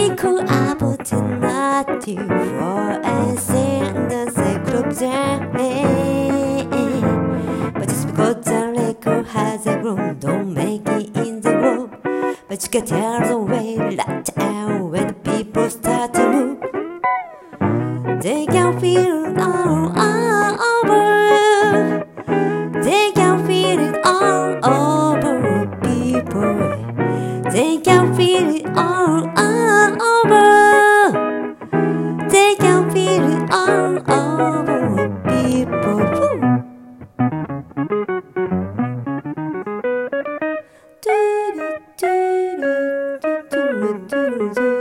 equal opportunity for a single group day. But just because the record has a room, don't make it in the room. But you can tell the way light out when the people start to move. They can feel it all over. They can feel it all over, people. They can feel it all over. They can feel it all over, people. Do do do do do do do.